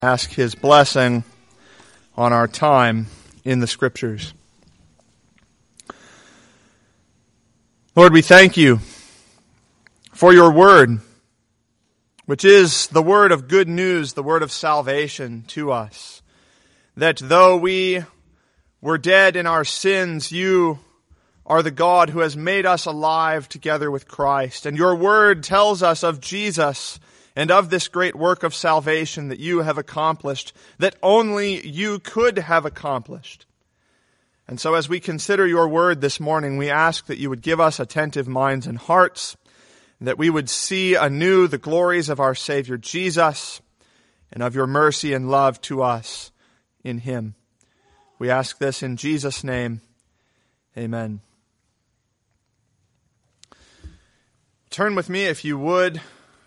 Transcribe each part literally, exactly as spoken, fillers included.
Ask His blessing on our time in the Scriptures. Lord, we thank You for Your Word, which is the word of good news, the word of salvation to us. That though we were dead in our sins, You are the God who has made us alive together with Christ. And Your Word tells us of Jesus and of this great work of salvation that You have accomplished, that only You could have accomplished. And so as we consider Your Word this morning, we ask that You would give us attentive minds and hearts, and that we would see anew the glories of our Savior Jesus, and of Your mercy and love to us in Him. We ask this in Jesus' name. Amen. Turn with me, if you would,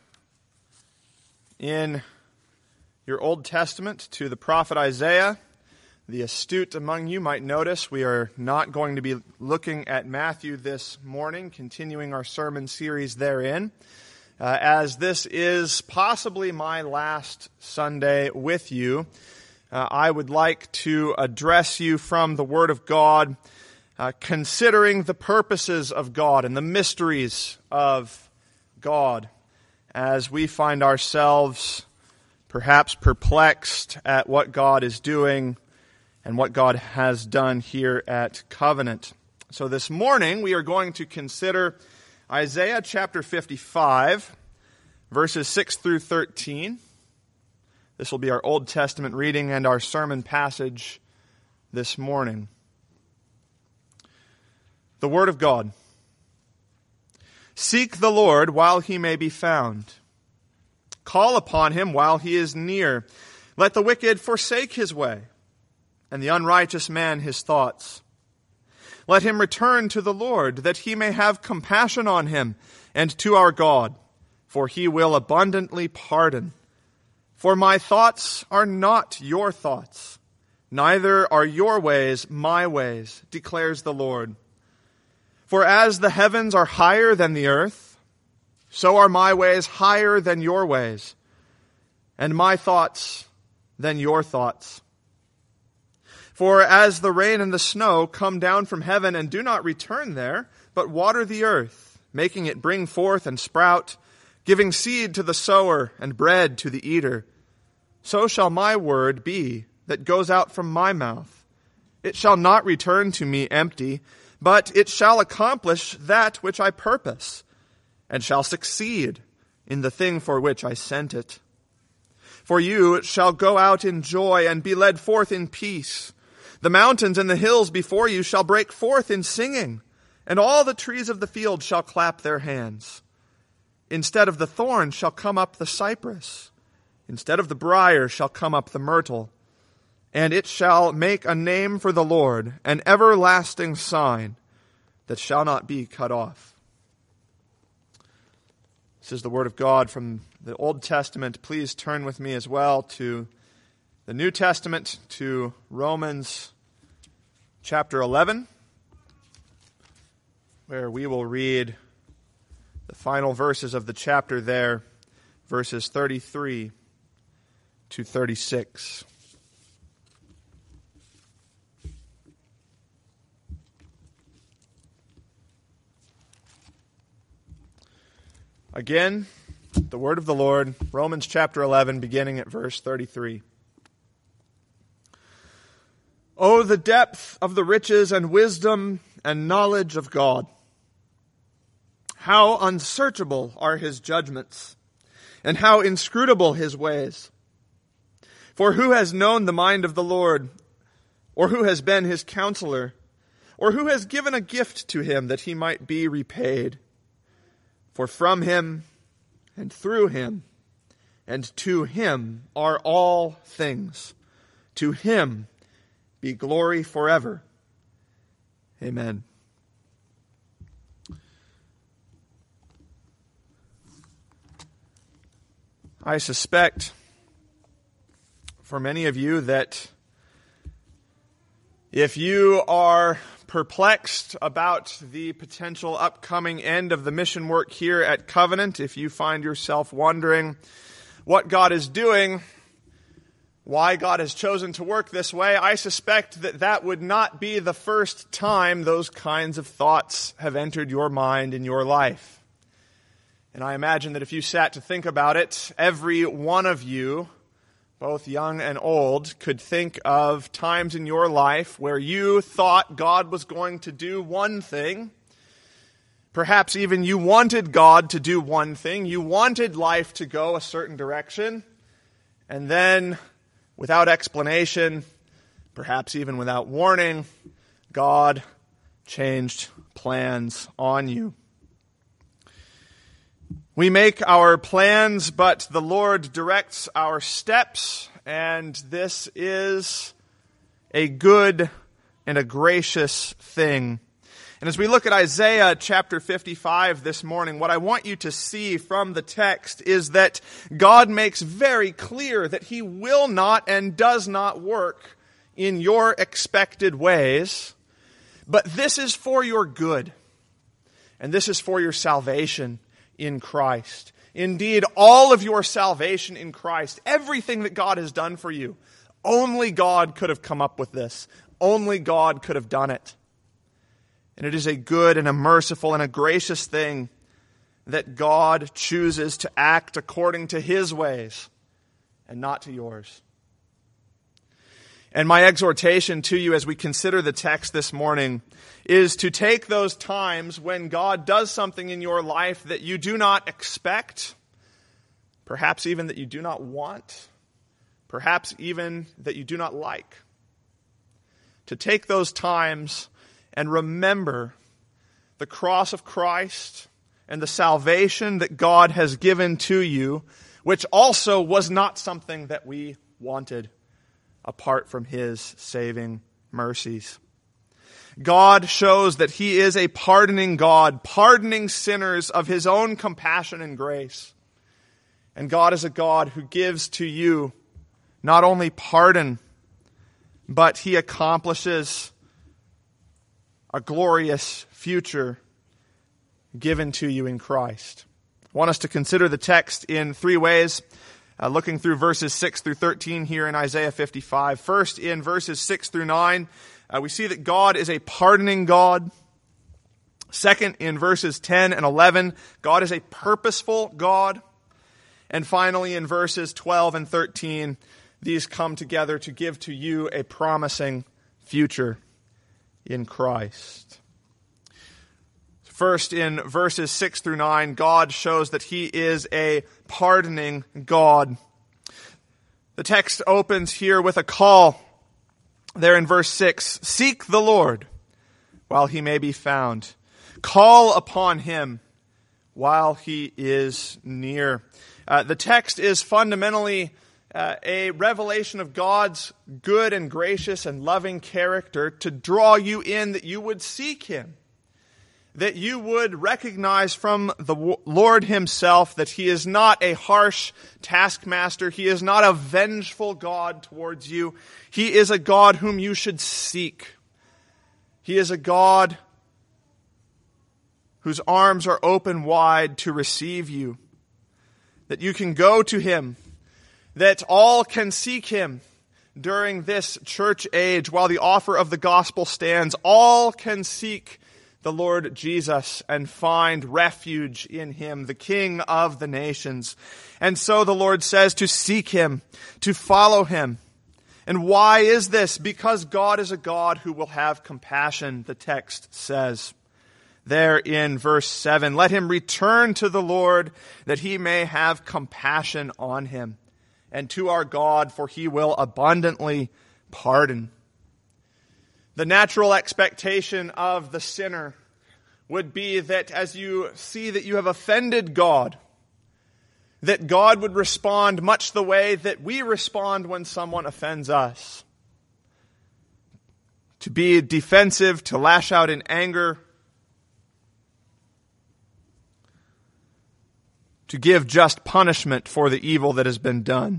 in your Old Testament to the prophet Isaiah. The astute among you might notice we are not going to be looking at Matthew this morning, continuing our sermon series therein, uh, as this is possibly my last Sunday with you. Uh, I would like to address you from the Word of God, uh, considering the purposes of God and the mysteries of God, as we find ourselves perhaps perplexed at what God is doing and what God has done here at Covenant. So this morning we are going to consider Isaiah chapter fifty-five, verses six through thirteen. This will be our Old Testament reading and our sermon passage this morning. The Word of God. Seek the Lord while He may be found. Call upon Him while He is near. Let the wicked forsake his way, and the unrighteous man his thoughts. Let him return to the Lord, that He may have compassion on him, and to our God, for He will abundantly pardon. For my thoughts are not your thoughts, neither are your ways my ways, declares the Lord. For as the heavens are higher than the earth, so are my ways higher than your ways, and my thoughts than your thoughts. For as the rain and the snow come down from heaven and do not return there, but water the earth, making it bring forth and sprout, giving seed to the sower and bread to the eater, so shall my word be that goes out from my mouth. It shall not return to me empty, but it shall accomplish that which I purpose, and shall succeed in the thing for which I sent it. For you shall go out in joy and be led forth in peace. The mountains and the hills before you shall break forth in singing, and all the trees of the field shall clap their hands. Instead of the thorn shall come up the cypress. Instead of the briar shall come up the myrtle. And it shall make a name for the Lord, an everlasting sign that shall not be cut off. This is the Word of God from the Old Testament. Please turn with me as well to the New Testament, to Romans chapter eleven, where we will read the final verses of the chapter there, verses thirty-three to thirty-six. Again, the word of the Lord, Romans chapter eleven, beginning at verse thirty-three. Oh, the depth of the riches and wisdom and knowledge of God! How unsearchable are His judgments, and how inscrutable His ways! For who has known the mind of the Lord, or who has been His counselor, or who has given a gift to Him that He might be repaid? For from Him, and through Him, and to Him are all things. To Him be glory forever. Amen. I suspect for many of you that if you are perplexed about the potential upcoming end of the mission work here at Covenant, if you find yourself wondering what God is doing, why God has chosen to work this way, I suspect that that would not be the first time those kinds of thoughts have entered your mind in your life. And I imagine that if you sat to think about it, every one of you, both young and old, could think of times in your life where you thought God was going to do one thing. Perhaps even you wanted God to do one thing. You wanted life to go a certain direction. And then, without explanation, perhaps even without warning, God changed plans on you. We make our plans, but the Lord directs our steps, and this is a good and a gracious thing. And as we look at Isaiah chapter fifty-five this morning, what I want you to see from the text is that God makes very clear that He will not and does not work in your expected ways, but this is for your good, and this is for your salvation in Christ. Indeed, all of your salvation in Christ, everything that God has done for you, only God could have come up with this. Only God could have done it. And it is a good and a merciful and a gracious thing that God chooses to act according to His ways and not to yours. And my exhortation to you as we consider the text this morning is to take those times when God does something in your life that you do not expect, perhaps even that you do not want, perhaps even that you do not like, to take those times and remember the cross of Christ and the salvation that God has given to you, which also was not something that we wanted apart from His saving mercies. God shows that He is a pardoning God, pardoning sinners of His own compassion and grace. And God is a God who gives to you not only pardon, but He accomplishes a glorious future given to you in Christ. I want us to consider the text in three ways. Uh, looking through verses six through thirteen here in Isaiah fifty-five. First, in verses six through nine, uh, we see that God is a pardoning God. Second, in verses ten and eleven, God is a purposeful God. And finally, in verses twelve and thirteen, these come together to give to you a promising future in Christ. First, in verses six through nine, God shows that He is a pardoning God. The text opens here with a call. There in verse six, seek the Lord while He may be found. Call upon Him while He is near. Uh, the text is fundamentally uh, a revelation of God's good and gracious and loving character to draw you in that you would seek Him. That you would recognize from the Lord Himself that He is not a harsh taskmaster. He is not a vengeful God towards you. He is a God whom you should seek. He is a God whose arms are open wide to receive you. That you can go to Him. That all can seek Him during this church age while the offer of the gospel stands. All can seek the Lord Jesus and find refuge in Him, the King of the nations. And so the Lord says to seek Him, to follow Him. And why is this? Because God is a God who will have compassion, the text says. There in verse seven, let him return to the Lord that He may have compassion on him, and to our God, for He will abundantly pardon. The natural expectation of the sinner would be that as you see that you have offended God, that God would respond much the way that we respond when someone offends us. To be defensive, to lash out in anger, to give just punishment for the evil that has been done.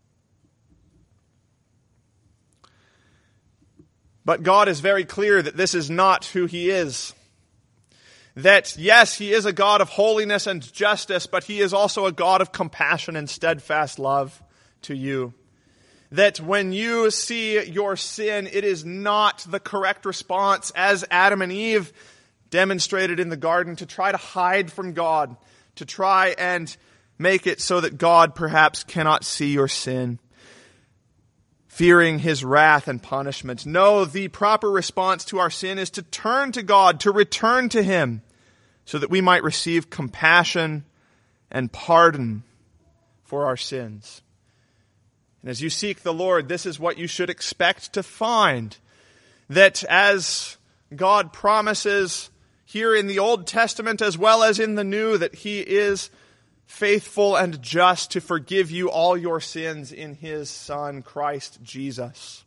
But God is very clear that this is not who He is. That, yes, He is a God of holiness and justice, but He is also a God of compassion and steadfast love to you. that when you see your sin, it is not the correct response, as Adam and Eve demonstrated in the garden, to try to hide from God, to try and make it so that God perhaps cannot see your sin, fearing his wrath and punishment. No, the proper response to our sin is to turn to God, to return to him, so that we might receive compassion and pardon for our sins. And as you seek the Lord, this is what you should expect to find. That as God promises here in the Old Testament as well as in the New, that he is faithful and just to forgive you all your sins in his Son, Christ Jesus.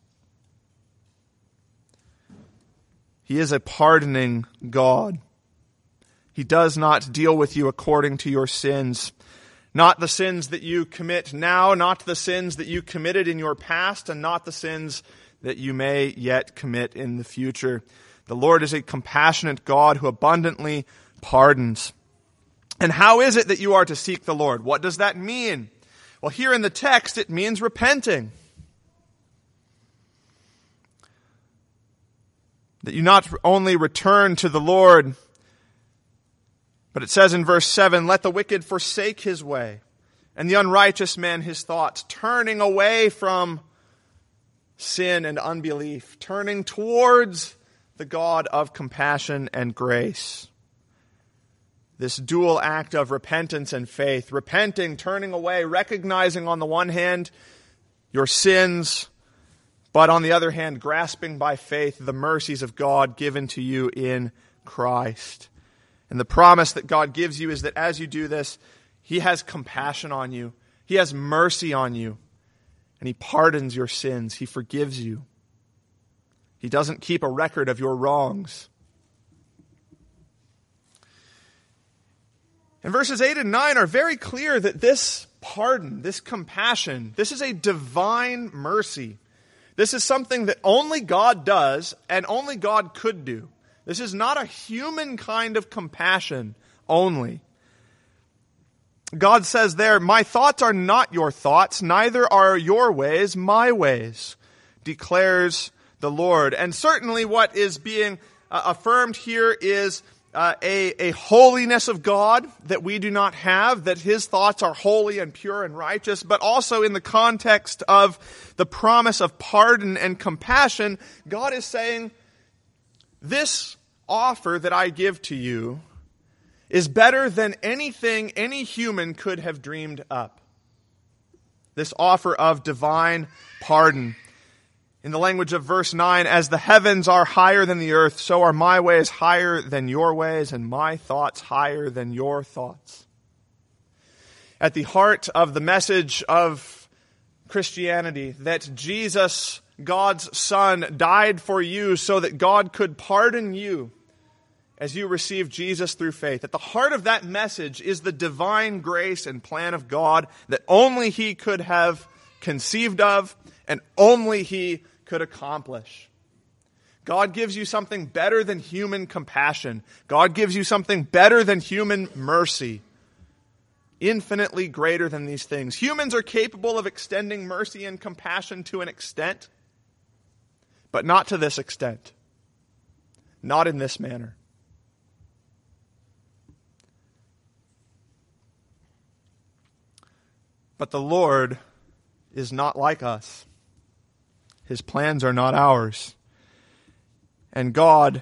He is a pardoning God. He does not deal with you according to your sins. Not the sins that you commit now, not the sins that you committed in your past, and not the sins that you may yet commit in the future. The Lord is a compassionate God who abundantly pardons. And how is it that you are to seek the Lord? What does that mean? Well, here in the text, it means repenting. That you not only return to the Lord, but it says in verse seven, let the wicked forsake his way, and the unrighteous man his thoughts, turning away from sin and unbelief, turning towards the God of compassion and grace. This dual act of repentance and faith, repenting, turning away, recognizing on the one hand your sins, but on the other hand, grasping by faith the mercies of God given to you in Christ. And the promise that God gives you is that as you do this, he has compassion on you. He has mercy on you. And he pardons your sins. He forgives you. He doesn't keep a record of your wrongs. And verses eight and nine are very clear that this pardon, this compassion, this is a divine mercy. This is something that only God does and only God could do. This is not a human kind of compassion only. God says there, my thoughts are not your thoughts, neither are your ways my ways, declares the Lord. And certainly what is being uh, affirmed here is uh, a, a holiness of God that we do not have, that his thoughts are holy and pure and righteous, but also in the context of the promise of pardon and compassion, God is saying, this offer that I give to you is better than anything any human could have dreamed up. This offer of divine pardon. In the language of verse nine, as the heavens are higher than the earth, so are my ways higher than your ways, and my thoughts higher than your thoughts. At the heart of the message of Christianity, that Jesus, God's Son, died for you so that God could pardon you as you receive Jesus through faith. At the heart of that message is the divine grace and plan of God that only he could have conceived of and only he could accomplish. God gives you something better than human compassion. God gives you something better than human mercy. Infinitely greater than these things. Humans are capable of extending mercy and compassion to an extent, but not to this extent. Not in this manner. But the Lord is not like us. His plans are not ours. And God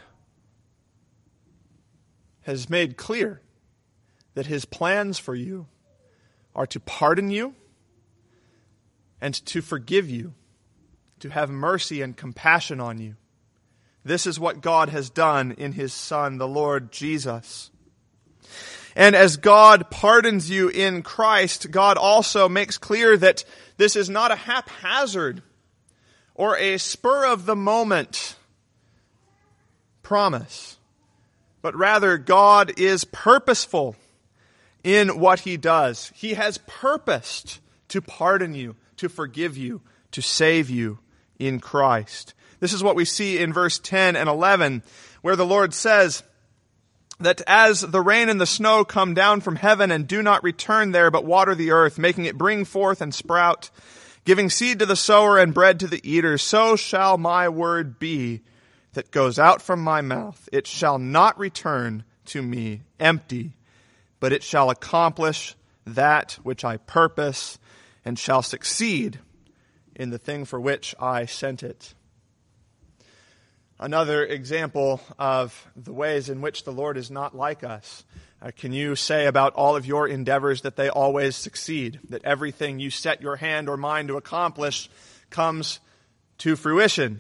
has made clear that his plans for you are to pardon you and to forgive you, to have mercy and compassion on you. This is what God has done in his Son, the Lord Jesus. And as God pardons you in Christ, God also makes clear that this is not a haphazard or a spur-of-the-moment promise, but rather God is purposeful in what he does. He has purposed to pardon you, to forgive you, to save you in Christ. This is what we see in verse ten and eleven, where the Lord says that as the rain and the snow come down from heaven and do not return there, but water the earth, making it bring forth and sprout, giving seed to the sower and bread to the eater, so shall my word be that goes out from my mouth. It shall not return to me empty, but it shall accomplish that which I purpose and shall succeed in the thing for which I sent it. Another example of the ways in which the Lord is not like us. Uh, can you say about all of your endeavors that they always succeed? That everything you set your hand or mind to accomplish comes to fruition?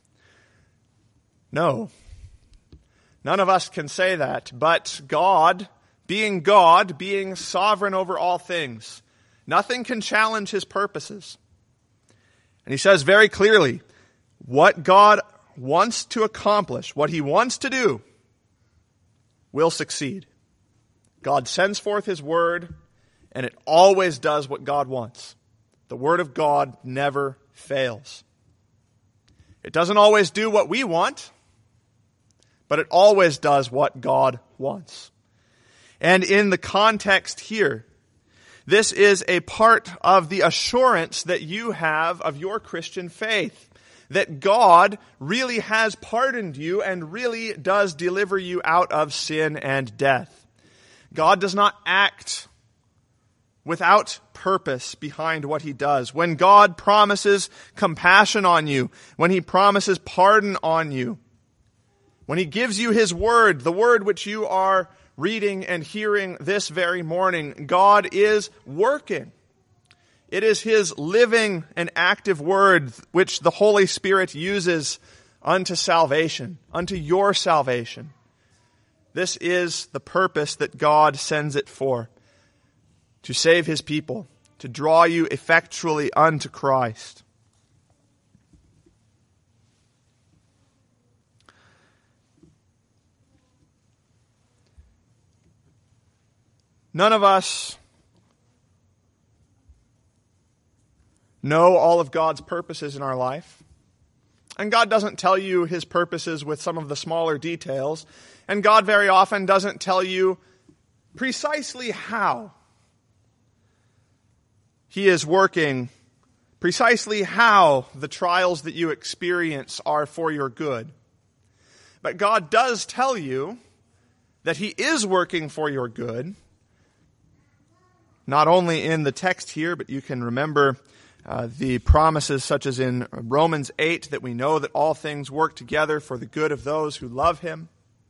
No. None of us can say that. But God, being God, being sovereign over all things, nothing can challenge his purposes. And he says very clearly, what God wants to accomplish, what he wants to do, will succeed. God sends forth his word, and it always does what God wants. The word of God never fails. It doesn't always do what we want, but it always does what God wants. And in the context here, this is a part of the assurance that you have of your Christian faith, that God really has pardoned you and really does deliver you out of sin and death. God does not act without purpose behind what he does. When God promises compassion on you, when he promises pardon on you, when he gives you his word, the word which you are reading and hearing this very morning, God is working. It is his living and active word which the Holy Spirit uses unto salvation, unto your salvation. This is the purpose that God sends it for, to save his people, to draw you effectually unto Christ. None of us know all of God's purposes in our life. And God doesn't tell you his purposes with some of the smaller details. And God very often doesn't tell you precisely how he is working, precisely how the trials that you experience are for your good. But God does tell you that he is working for your good, not only in the text here, but you can remember uh, the promises such as in Romans eight, that we know that all things work together for the good of those who love him.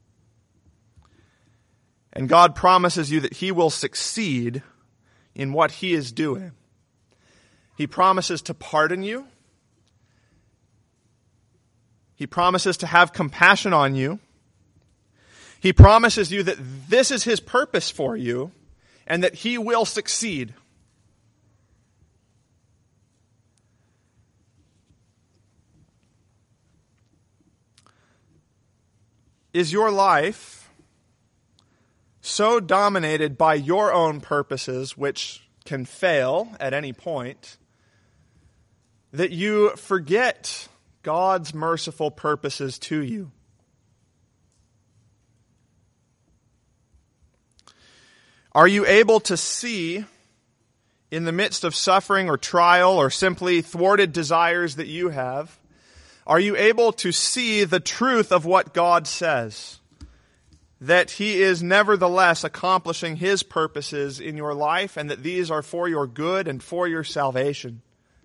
And God promises you that he will succeed in what he is doing. He promises to pardon you. He promises to have compassion on you. He promises you that this is his purpose for you and that he will succeed. Is your life so dominated by your own purposes, which can fail at any point, that you forget God's merciful purposes to you? Are you able to see, in the midst of suffering or trial or simply thwarted desires that you have, are you able to see the truth of what God says? That he is nevertheless accomplishing his purposes in your life, and that these are for your good and for your salvation.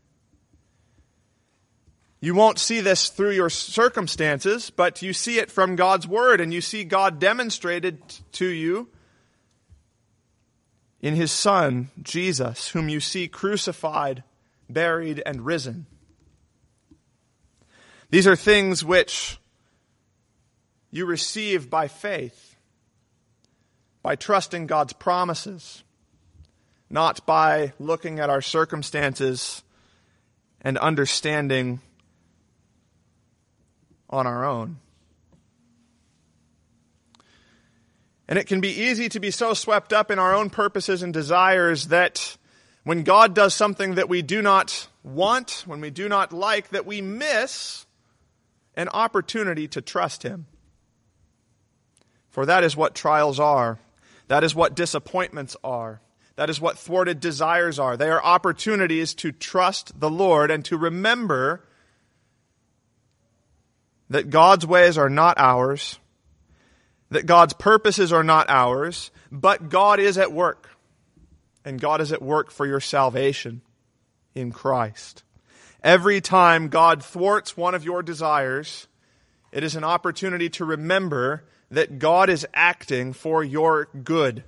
You won't see this through your circumstances, but you see it from God's word, and you see God demonstrated to you in his Son, Jesus, whom you see crucified, buried, and risen. These are things which you receive by faith, by trusting God's promises, not by looking at our circumstances and understanding on our own. And it can be easy to be so swept up in our own purposes and desires that when God does something that we do not want, when we do not like, that we miss an opportunity to trust him. For that is what trials are. That is what disappointments are. That is what thwarted desires are. They are opportunities to trust the Lord and to remember that God's ways are not ours, that God's purposes are not ours, but God is at work. And God is at work for your salvation in Christ. Every time God thwarts one of your desires, it is an opportunity to remember that God is acting for your good.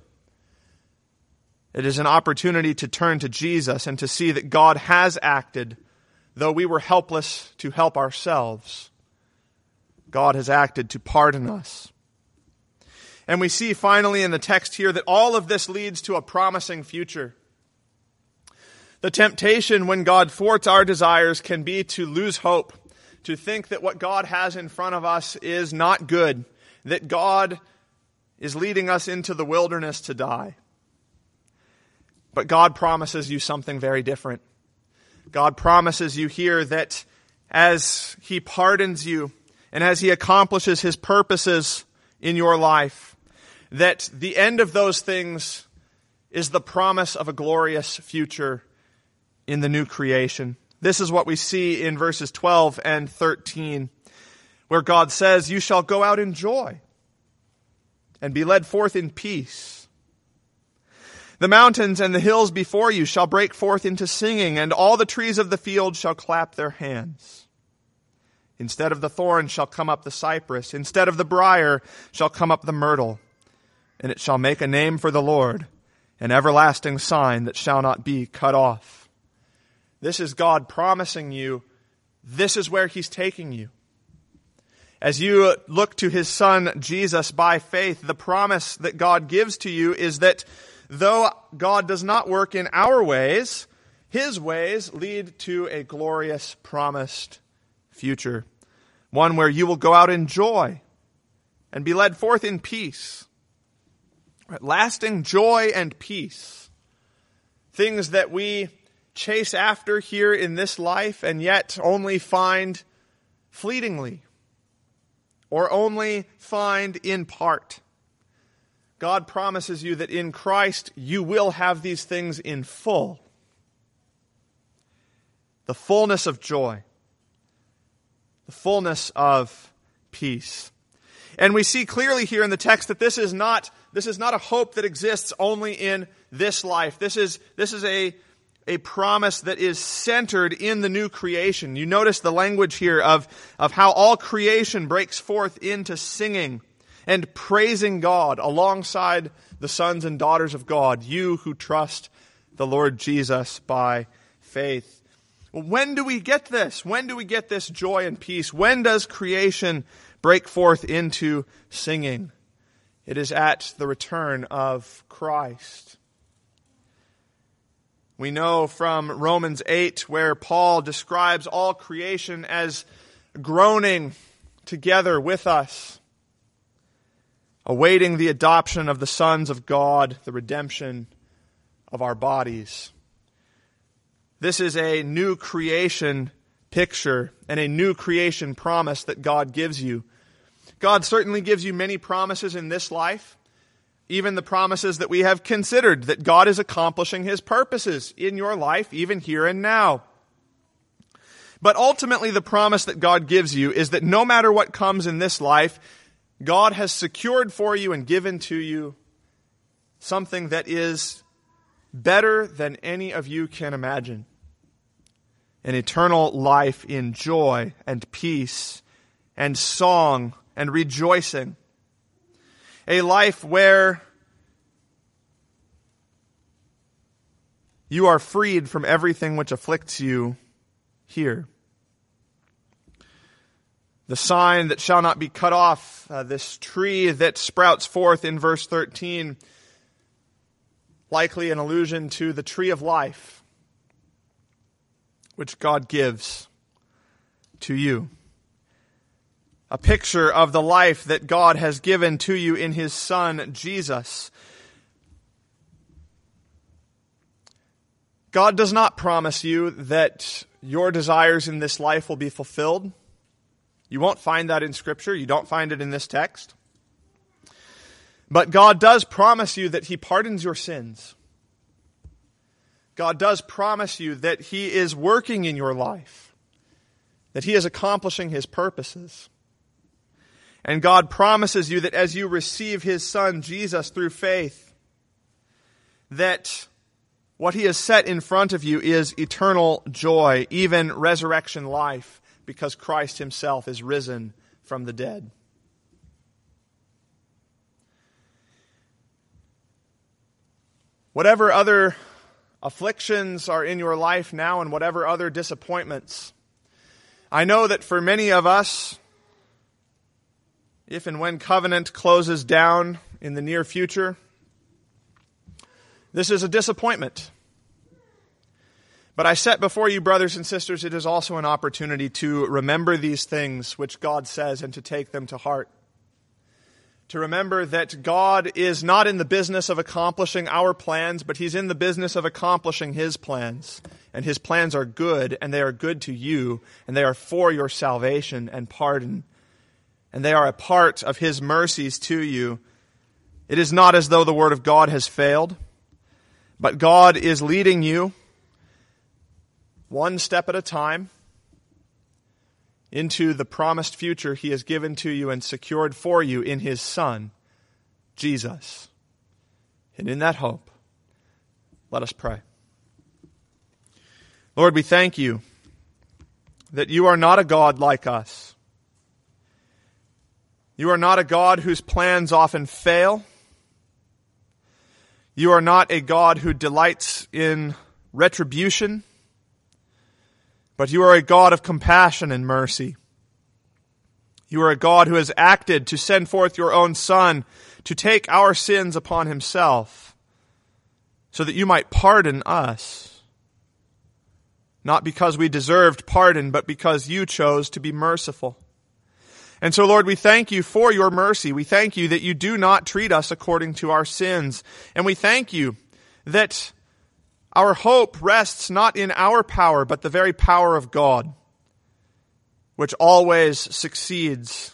It is an opportunity to turn to Jesus and to see that God has acted, though we were helpless to help ourselves. God has acted to pardon us. And we see finally in the text here that all of this leads to a promising future. The temptation when God thwarts our desires can be to lose hope, to think that what God has in front of us is not good, that God is leading us into the wilderness to die. But God promises you something very different. God promises you here that as He pardons you and as He accomplishes His purposes in your life, that the end of those things is the promise of a glorious future in the new creation. This is what we see in verses twelve and thirteen, where God says, "You shall go out in joy and be led forth in peace. The mountains and the hills before you shall break forth into singing, and all the trees of the field shall clap their hands. Instead of the thorn shall come up the cypress, instead of the briar shall come up the myrtle, and it shall make a name for the Lord, an everlasting sign that shall not be cut off." This is God promising you, this is where He's taking you. As you look to His Son, Jesus, by faith, the promise that God gives to you is that though God does not work in our ways, His ways lead to a glorious, promised future. One where you will go out in joy and be led forth in peace. Lasting joy and peace. Things that we chase after here in this life and yet only find fleetingly or only find in part. God promises you that in Christ you will have these things in full. The fullness of joy. The fullness of peace. And we see clearly here in the text that this is not, this is not a hope that exists only in this life. This is, this is a, a promise that is centered in the new creation. You notice the language here of, of how all creation breaks forth into singing and praising God alongside the sons and daughters of God, you who trust the Lord Jesus by faith. Well, when do we get this? When do we get this joy and peace? When does creation break forth into singing? It is at the return of Christ. We know from Romans eight, where Paul describes all creation as groaning together with us, awaiting the adoption of the sons of God, the redemption of our bodies. This is a new creation picture and a new creation promise that God gives you. God certainly gives you many promises in this life, even the promises that we have considered, that God is accomplishing His purposes in your life, even here and now. But ultimately, the promise that God gives you is that no matter what comes in this life, God has secured for you and given to you something that is better than any of you can imagine. An eternal life in joy and peace and song and rejoicing. A life where you are freed from everything which afflicts you here. The sign that shall not be cut off, uh, this tree that sprouts forth in verse thirteen, likely an allusion to the tree of life, which God gives to you. A picture of the life that God has given to you in His Son, Jesus. God does not promise you that your desires in this life will be fulfilled. You won't find that in Scripture. You don't find it in this text. But God does promise you that He pardons your sins. God does promise you that He is working in your life, that He is accomplishing His purposes. And God promises you that as you receive His Son, Jesus, through faith, that what He has set in front of you is eternal joy, even resurrection life, because Christ Himself is risen from the dead. Whatever other afflictions are in your life now and whatever other disappointments, I know that for many of us, if and when covenant closes down in the near future, this is a disappointment. But I set before you, brothers and sisters, it is also an opportunity to remember these things which God says and to take them to heart. To remember that God is not in the business of accomplishing our plans, but He's in the business of accomplishing His plans. And His plans are good, and they are good to you, and they are for your salvation and pardon. And they are a part of His mercies to you. It is not as though the Word of God has failed, but God is leading you one step at a time into the promised future He has given to you and secured for you in His Son, Jesus. And in that hope, let us pray. Lord, we thank You that You are not a God like us. You are not a God whose plans often fail. You are not a God who delights in retribution, but You are a God of compassion and mercy. You are a God who has acted to send forth Your own Son to take our sins upon Himself so that You might pardon us, not because we deserved pardon, but because You chose to be merciful. And so, Lord, we thank You for Your mercy. We thank You that You do not treat us according to our sins. And we thank You that our hope rests not in our power, but the very power of God, which always succeeds.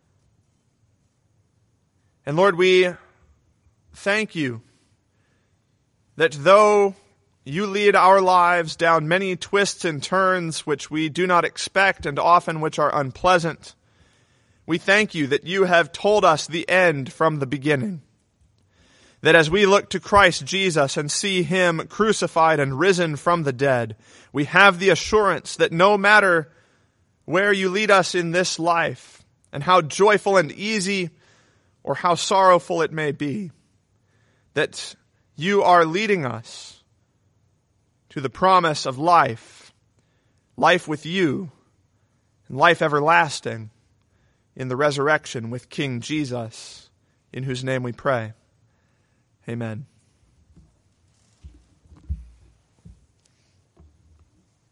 And Lord, we thank You that though You lead our lives down many twists and turns which we do not expect and often which are unpleasant, we thank You that You have told us the end from the beginning. That as we look to Christ Jesus and see Him crucified and risen from the dead, we have the assurance that no matter where You lead us in this life, and how joyful and easy or how sorrowful it may be, that You are leading us to the promise of life, life with You, and life everlasting in the resurrection with King Jesus, in whose name we pray. Amen.